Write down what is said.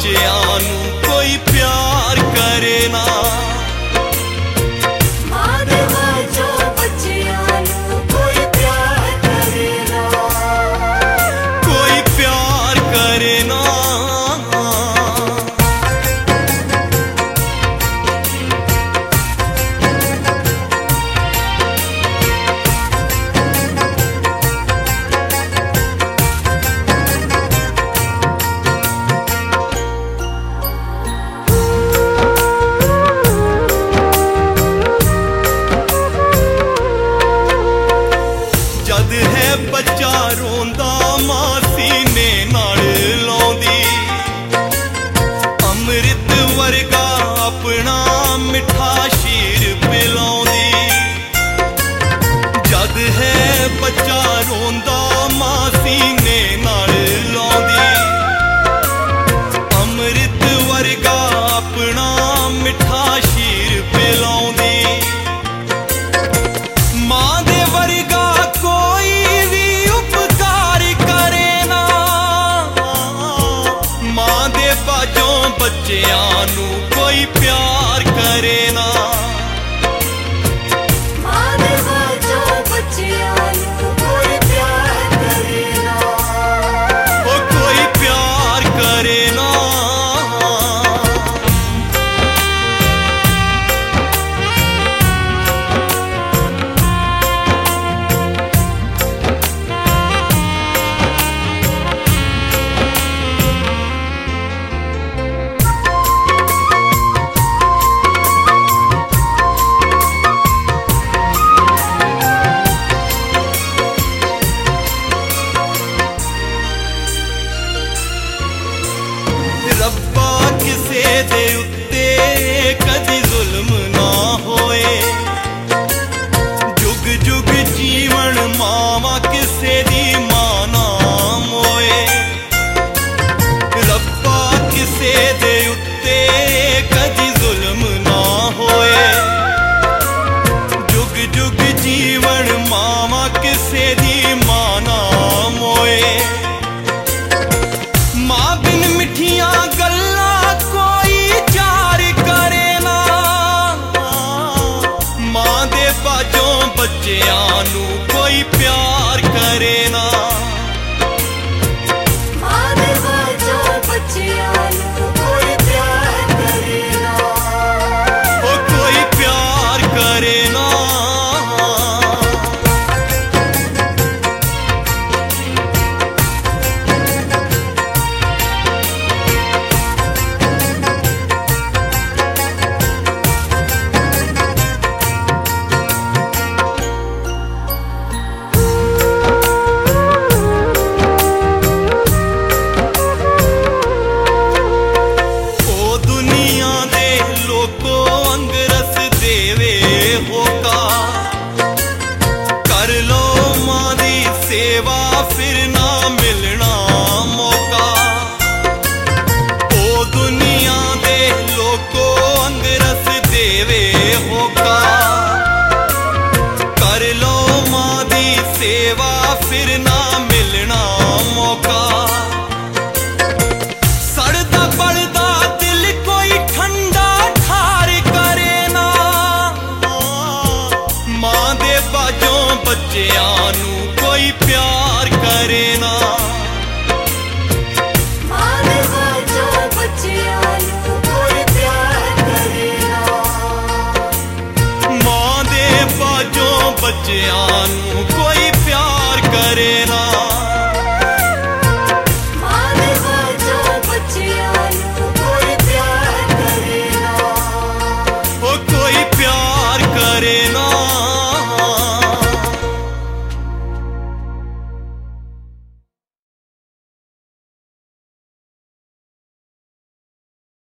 बच्चियां नू कोई प्यार करे ना। मां दे बाजों बच्चियां नू कोई प्यार करे ना, कोई प्यार करे ना। जद है बच्चा रोंदा मां सीने नाल लाउंदी, अमृत वर्गा अपना मिठा शीर पिलाउंदी। जद है बच्चा रोंदा मां सीने नाल लाउंदी, अमृत वर्गा अपना मिठा शीर पिलाउंदी। मां दे वर्गा कोई भी उपकार करे ना, मां दे बाजों बच्चियां नू कोई प्यार करे ना। मां दे बाजों बच्चियां नू कोई प्यार करे ना, ओ कोई प्यार करे ना। रब्बा किसे दे उत्ते कदी जुल्म ना होए, जुग जुग जीवन मावा किसे दी मां ना मोए। रब्बा किसे दे उत्ते कदी जुल्म ना होए, जुग जुग जीवन मावा किसे दी मां ना मोए। मां बिन मिठियां गल्लां कोई चार करे ना, मां दे बाजों बच्चियां नू कोई प्यार करे ना। मां दे बाजों बच्चियां नू कोई प्यार करे ना, ओ कोई प्यार करे ना। ओ दुनिया दे लोको अंगरस देवे होका, कर लो मां दी सेवा फिर ना मिलना मौका। ओ दुनिया दे लोको अंगरस देवे होका, कर लो मां दी सेवा फिर ना मिलना मौका। सड़दा बलदा दिल कोई ठंडा ठार करे ना, मां दे बाजों बच्चियां नू कोई प्यार करे ना। मां दे बाजों बच्चियां नू कोई प्यार करे ना, मां दे बाजों बच्चियां नू